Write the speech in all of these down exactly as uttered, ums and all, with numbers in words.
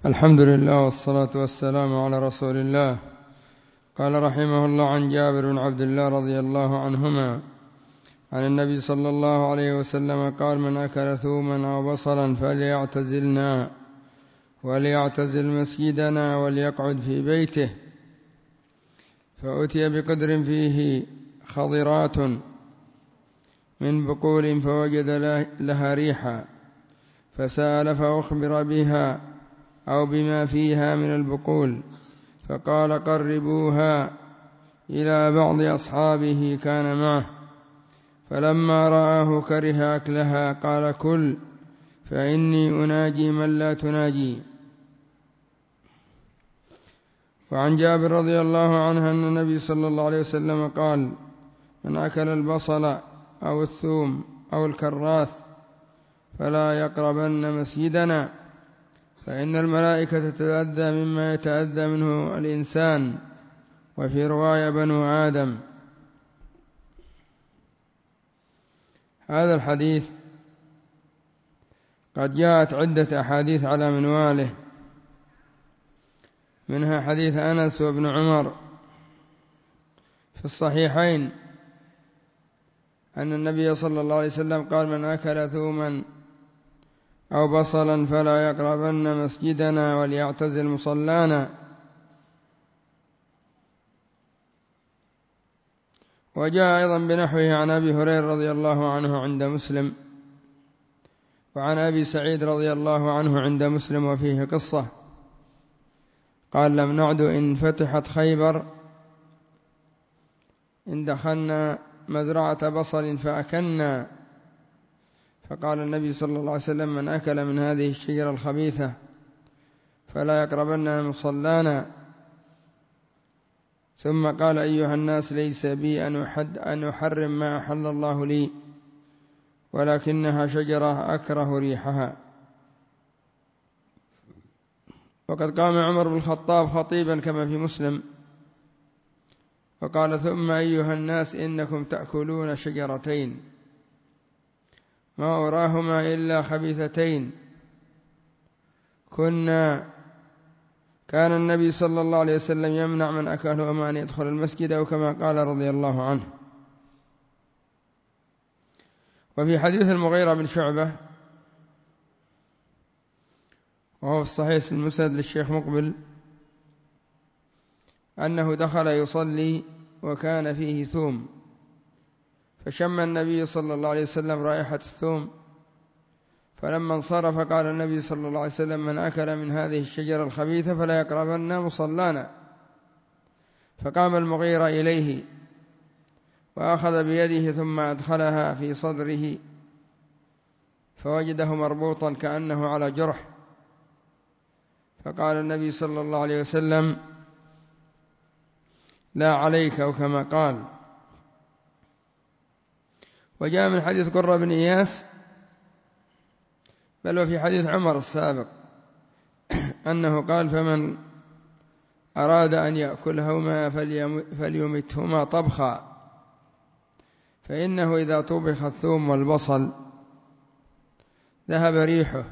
الحمد لله والصلاة والسلام على رسول الله. قال رحمه الله: عن جابر بن عبد الله رضي الله عنهما عن النبي صلى الله عليه وسلم قال: من أكل ثوما أو بصلا فليعتزلنا وليعتزل مسجدنا وليقعد في بيته. فأتي بقدر فيه خضرات من بقول فوجد لها ريحا، فسأل فأخبر بها أو بما فيها من البقول، فقال: قربوها إلى بعض أصحابه كان معه، فلما رآه كره أكلها قال: كل، فإني أناجي من لا تناجي. وعن جابر رضي الله عنه أن النبي صلى الله عليه وسلم قال: من أكل البصل أو الثوم أو الكراث فلا يقربن مسجدنا، فإن الملائكة تتأذى مما يتأذى منه الإنسان، وفي رواية بنو آدم. هذا الحديث قد جاءت عدة أحاديث على منواله، منها حديث أنس وابن عمر في الصحيحين أن النبي صلى الله عليه وسلم قال: من أكل ثوما أو بصلا فلا يقربن مسجدنا وليعتزل مصلانا. وجاء أيضا بنحوه عن أبي هريرة رضي الله عنه عند مسلم، وعن أبي سعيد رضي الله عنه عند مسلم، وفيه قصة قال: لم نعد إن فتحت خيبر إن دخلنا مزرعة بصل فأكلنا، فقال النبي صلى الله عليه وسلم: من أكل من هذه الشجرة الخبيثة فلا يقربن مصلانا. ثم قال: أيها الناس، ليس بي أن أحرم ما أحل الله لي، ولكنها شجرة أكره ريحها. وقد قام عمر بن الخطاب خطيبا كما في مسلم وقال: ثم أيها الناس، إنكم تأكلون شجرتين ما أراهما إلا خبيثتين، كنا كان النبي صلى الله عليه وسلم يمنع من أكلهما أن يدخل المسجد، أو كما قال رضي الله عنه. وفي حديث المغيرة بن شعبة وهو في الصحيح المسند للشيخ مقبل أنه دخل يصلي وكان فيه ثوم، فشم النبي صلى الله عليه وسلم رائحة الثوم، فلما انصرف قال النبي صلى الله عليه وسلم: من أكل من هذه الشجرة الخبيثة فلا يقربن مصلانا. فقام المغيرة إليه وأخذ بيده ثم أدخلها في صدره، فوجده مربوطا كأنه على جرح، فقال النبي صلى الله عليه وسلم: لا عليك، أو كما قال. وجاء من حديث قرة بن إياس، بل وفي حديث عمر السابق، أنه قال: فمن أراد أن يأكلهما فليمتهما طبخا، فإنه إذا طبخ الثوم والبصل ذهب ريحه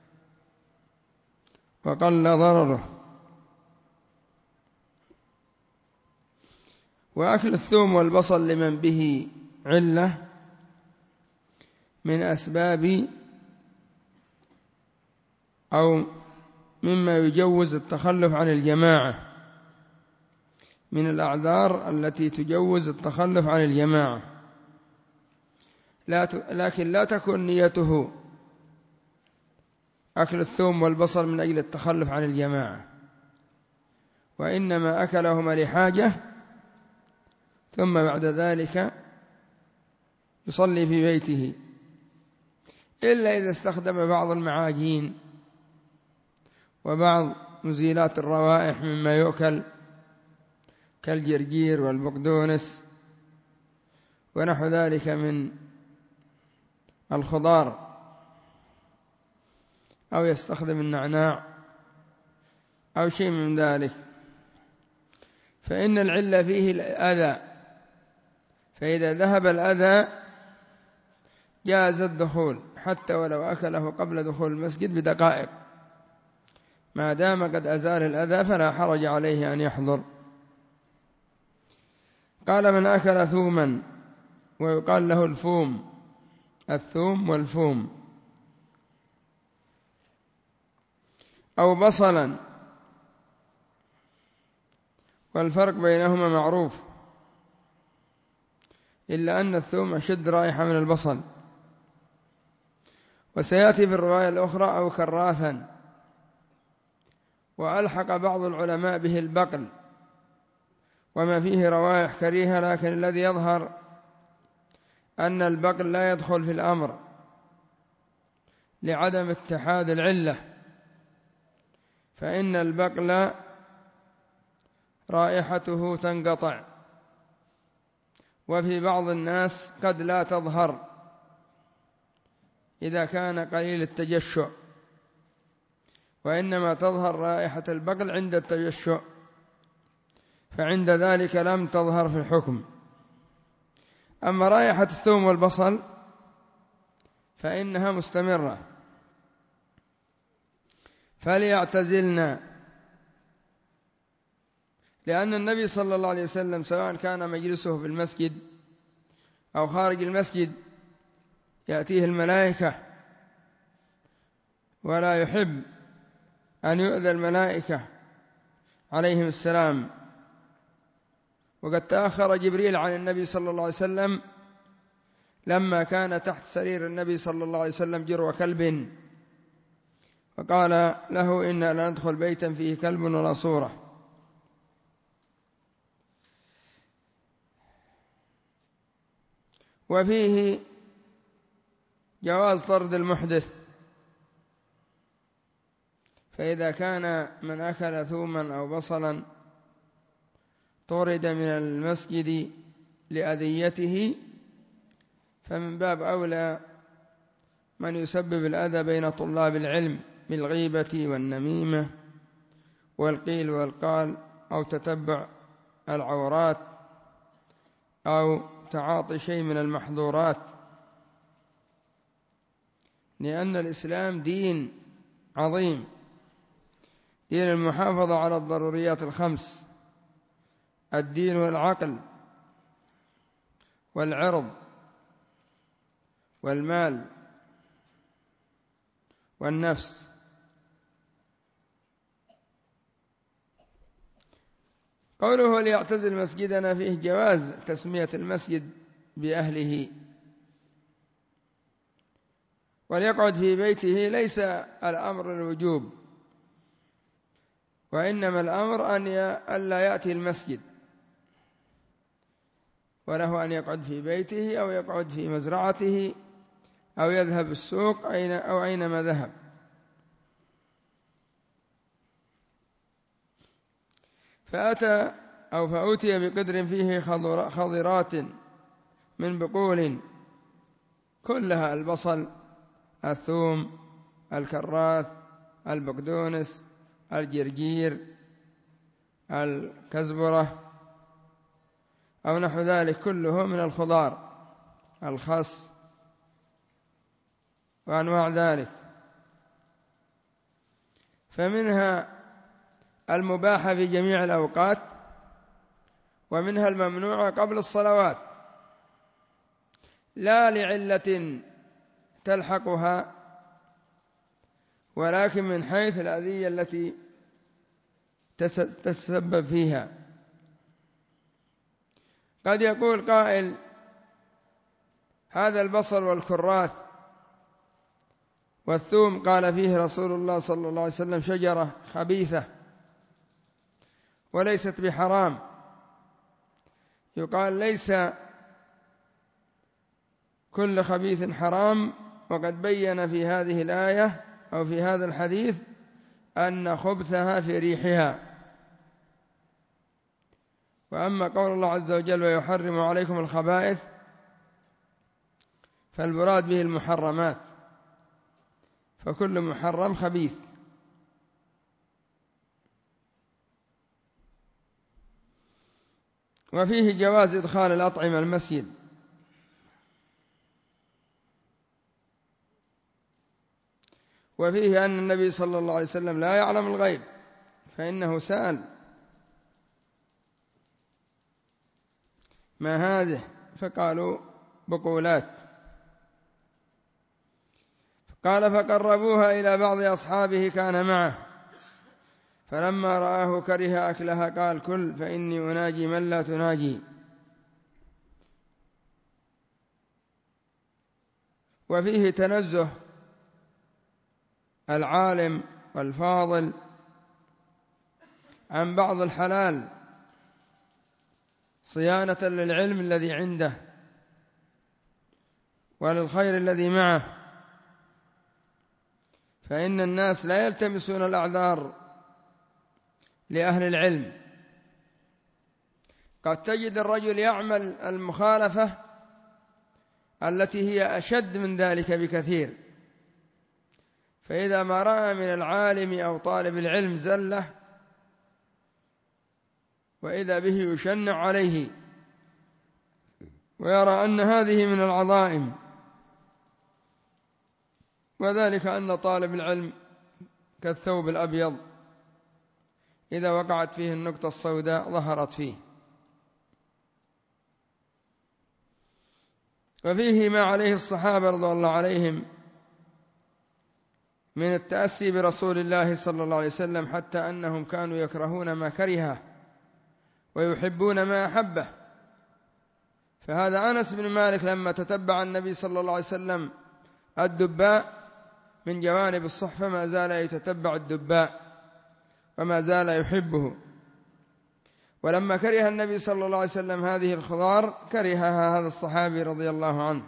وقل ضرره. وأكل الثوم والبصل لمن به علة من أسباب أو مما يجوز التخلف عن الجماعة، من الأعذار التي تجوز التخلف عن الجماعة، لكن لا تكون نيته أكل الثوم والبصل من أجل التخلف عن الجماعة، وإنما أكلهما لحاجة، ثم بعد ذلك يصلي في بيته، إلا إذا استخدم بعض المعاجين وبعض مزيلات الروائح مما يؤكل كالجرجير والبقدونس ونحو ذلك من الخضار، أو يستخدم النعناع أو شيء من ذلك، فإن العلة فيه الأذى، فإذا ذهب الأذى جاز الدخول حتى ولو أكله قبل دخول المسجد بدقائق، ما دام قد أزال الأذى فلا حرج عليه أن يحضر. قال: من أكل ثوما، ويقال له الفوم، الثوم والفوم، أو بصلا، والفرق بينهما معروف، إلا أن الثوم أشد رائحة من البصل. وسيأتي في الرواية الأخرى أو كراثا. وألحق بعض العلماء به البقل، وما فيه روائح كريهة، لكن الذي يظهر أن البقل لا يدخل في الأمر لعدم اتحاد العلة، فإن البقل رائحته تنقطع، وفي بعض الناس قد لا تظهر إذا كان قليل التجشؤ، وإنما تظهر رائحة البقل عند التجشؤ، فعند ذلك لم تظهر في الحكم. أما رائحة الثوم والبصل فإنها مستمرة، فليعتزلنا، لأن النبي صلى الله عليه وسلم سواء كان مجلسه في المسجد أو خارج المسجد يأتيه الملائكة، ولا يحب أن يؤذى الملائكة عليهم السلام. وقد تأخر جبريل عن النبي صلى الله عليه وسلم لما كان تحت سرير النبي صلى الله عليه وسلم جرو كلب، فقال له: إنا لا ندخل بيتا فيه كلب ولا صورة. وفيه جواز طرد المحدث، فإذا كان من أكل ثوما أو بصلا طرد من المسجد لأذيته، فمن باب أولى من يسبب الأذى بين طلاب العلم بالغيبة والنميمة والقيل والقال، أو تتبع العورات، أو تعاطي شيء من المحظورات، لأن الإسلام دين عظيم، دين المحافظة على الضروريات الخمس: الدين والعقل والعرض والمال والنفس. قوله ليعتزل مسجدنا فيه جواز تسمية المسجد بأهله، وليقعد في بيته ليس الأمر الوجوب، وإنما الأمر أن ألا يأتي المسجد، وله أن يقعد في بيته أو يقعد في مزرعته أو يذهب السوق أين أو أينما ذهب. فأتى أو فأتي بقدر فيه خضرات من بقول كلها البصل، الثوم، الكراث، البقدونس، الجرجير، الكزبرة، أو نحو ذلك، كله من الخضار، الخس وأنواع ذلك. فمنها المباحة في جميع الأوقات، ومنها الممنوعة قبل الصلوات، لا لعلة تلحقها، ولكن من حيث الأذية التي تتسبب فيها. قد يقول قائل: هذا البصل والكراث والثوم قال فيه رسول الله صلى الله عليه وسلم شجرة خبيثة وليست بحرام. يقال ليس كل خبيث حرام، وقد بين في هذه الآية أو في هذا الحديث أن خبثها في ريحها. وأما قول الله عز وجل: ويحرم عليكم الخبائث، فالمراد به المحرمات، فكل محرم خبيث. وفيه جواز إدخال الأطعمة المسجد، وفيه أن النبي صلى الله عليه وسلم لا يعلم الغيب، فإنه سأل: ما هذه؟ فقالوا: بقولات. قال: فقربوها إلى بعض أصحابه كان معه، فلما رآه كره أكلها قال: كل فإني أناجي من لا تناجي. وفيه تنزه العالم والفاضل عن بعض الحلال صيانة للعلم الذي عنده وللخير الذي معه، فإن الناس لا يلتمسون الأعذار لأهل العلم. قد تجد الرجل يعمل المخالفة التي هي أشد من ذلك بكثير، فإذا ما رأى من العالم أو طالب العلم زلة وإذا به يشنع عليه ويرى أن هذه من العظائم، وذلك أن طالب العلم كالثوب الأبيض إذا وقعت فيه النقطة السوداء ظهرت فيه. وفيه ما عليه الصحابة رضي الله عليهم من التأسي برسول الله صلى الله عليه وسلم، حتى أنهم كانوا يكرهون ما كرهه ويحبون ما أحبه. فهذا أنس بن مالك لما تتبع النبي صلى الله عليه وسلم الدباء من جوانب الصحفة ما زال يتتبع الدباء وما زال يحبه، ولما كره النبي صلى الله عليه وسلم هذه الخضار كرهها هذا الصحابي رضي الله عنه.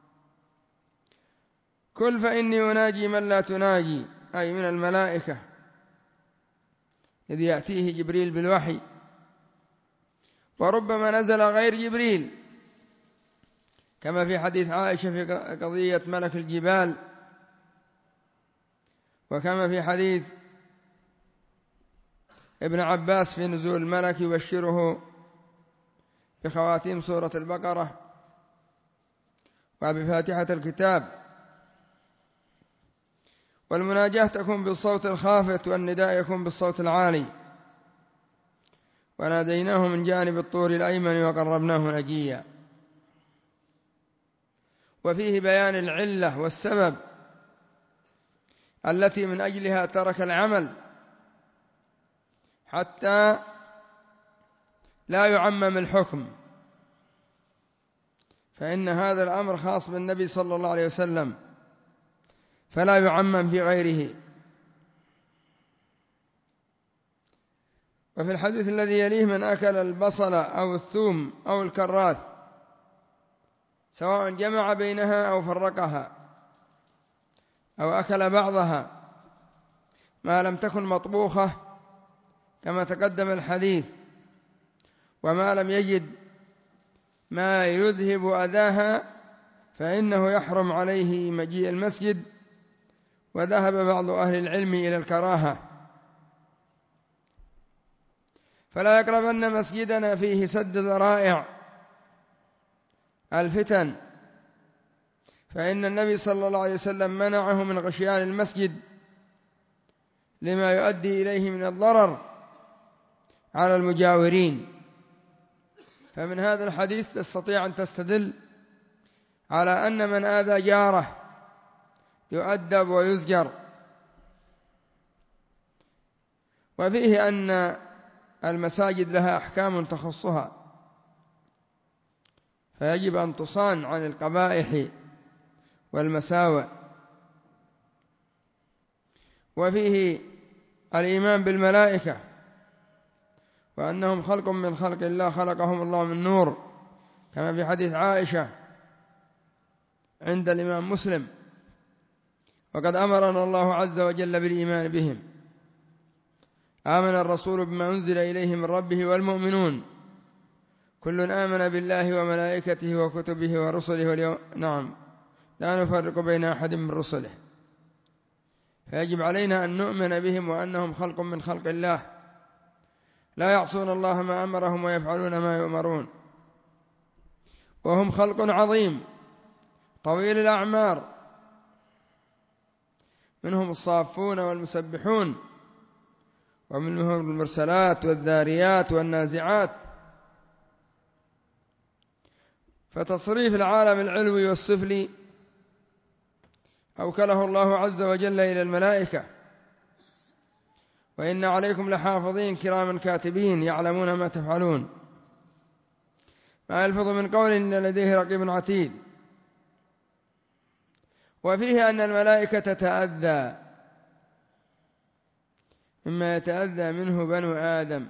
كل فإني أناجي من لا تناجي، أي من الملائكة، إذ يأتيه جبريل بالوحي، وربما نزل غير جبريل كما في حديث عائشة في قضية ملك الجبال، وكما في حديث ابن عباس في نزول الملك يبشره بخواتيم سورة البقرة وبفاتحة الكتاب. والمناجاة تكون بالصوت الخافت والنداء يكون بالصوت العالي. وناديناه من جانب الطور الأيمن وقربناه نجيا. وفيه بيان العلة والسبب التي من أجلها ترك العمل حتى لا يعمم الحكم، فإن هذا الأمر خاص بالنبي صلى الله عليه وسلم فلا يعمم في غيره. وفي الحديث الذي يليه: من أكل البصل أو الثوم أو الكراث سواء جمع بينها أو فرقها أو أكل بعضها ما لم تكن مطبوخة كما تقدم الحديث، وما لم يجد ما يذهب أذاها فإنه يحرم عليه مجيء المسجد. وذهب بعض أهل العلم إلى الكراهة. فلا يقربن مسجدنا فيه سد ذرائع الفتن، فإن النبي صلى الله عليه وسلم منعه من غشيان المسجد لما يؤدي إليه من الضرر على المجاورين. فمن هذا الحديث تستطيع أن تستدل على أن من آذى جاره يؤدب ويزجر. وفيه أن المساجد لها أحكام تخصها، فيجب أن تصان عن القبائح والمساوئ. وفيه الإيمان بالملائكة وأنهم خلق من خلق الله خلقهم الله من نور، كما في حديث عائشة عند الإمام مسلم: وقد أمرنا الله عز وجل بالإيمان بهم. آمن الرسول بما أنزل إليه من ربه والمؤمنون كل آمن بالله وملائكته وكتبه ورسله واليوم نعم لا نفرق بين أحد من رسله. فيجب علينا أن نؤمن بهم وأنهم خلق من خلق الله لا يعصون الله ما أمرهم ويفعلون ما يؤمرون، وهم خلق عظيم طويل الأعمار منهم الصافون والمسبحون، ومنهم المرسلات والذاريات والنازعات. فتصريف العالم العلوي والسفلي أوكله الله عز وجل إلى الملائكة، وإن عليكم لحافظين كراما كاتبين يعلمون ما تفعلون، ما يلفظ من قول إلا لديه رقيب عتيد. وفيه أن الملائكة تتأذى مما يتأذى منه بنو آدم،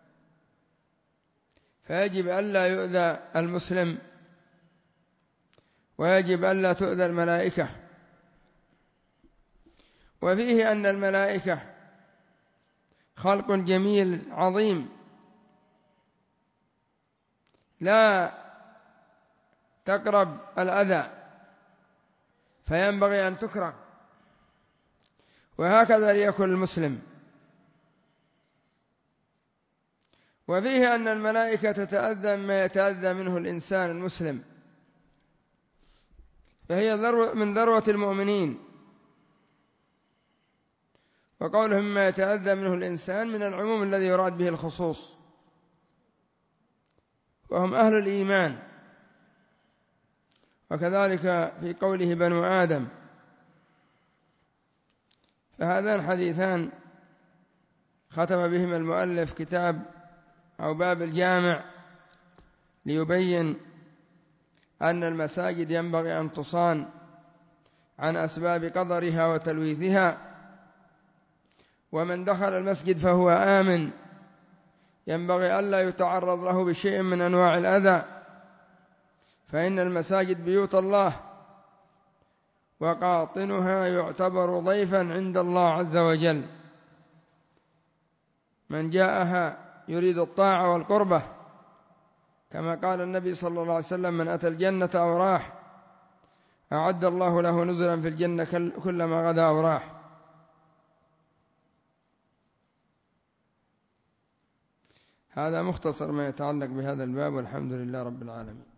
فيجب ألا يؤذى المسلم، ويجب ألا تؤذى الملائكة. وفيه أن الملائكة خلق جميل عظيم لا تقرب الأذى، فينبغي أن تكرم، وهكذا ليكن المسلم. وفيه أن الملائكة تتأذى مما يتأذى منه الإنسان المسلم، فهي من ذروة المؤمنين. وقولهم مما يتأذى منه الإنسان من العموم الذي يراد به الخصوص، وهم أهل الإيمان. وكذلك في قوله بنو آدم. فهذان حديثان ختم بهما المؤلف كتاب أو باب الجامع ليبين أن المساجد ينبغي أن تصان عن أسباب قدرها وتلويثها، ومن دخل المسجد فهو آمن، ينبغي ألا يتعرض له بشيء من أنواع الأذى، فإن المساجد بيوت الله، وقاطنها يعتبر ضيفا عند الله عز وجل. من جاءها يريد الطاعة والقربة، كما قال النبي صلى الله عليه وسلم: من أتى الجنة أو راح أعد الله له نزلا في الجنة كلما غدا أو راح. هذا مختصر ما يتعلق بهذا الباب، والحمد لله رب العالمين.